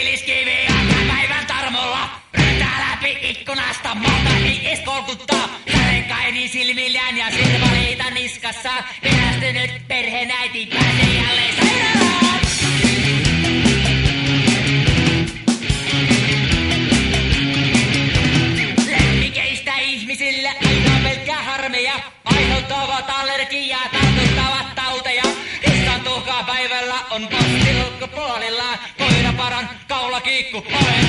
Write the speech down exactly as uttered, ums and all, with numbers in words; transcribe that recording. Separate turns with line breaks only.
Villiskivi jatkaa päivän tarmolla. Ryntää läpi ikkunasta, monta ei ees kolkuttaa. Särekaini silmillään ja silmaliita niskassa. Pelästynyt perheenäiti pääsee jälleen sairaalaan. Lemmikeistä ihmisille aina pelkkää harmeja. Aiheuttavat allergiaa, tartuttavat tauteja. Kissan tuhkaa päivällä on posti ulkopuolilla. Koiraparan kaulakiikku, oven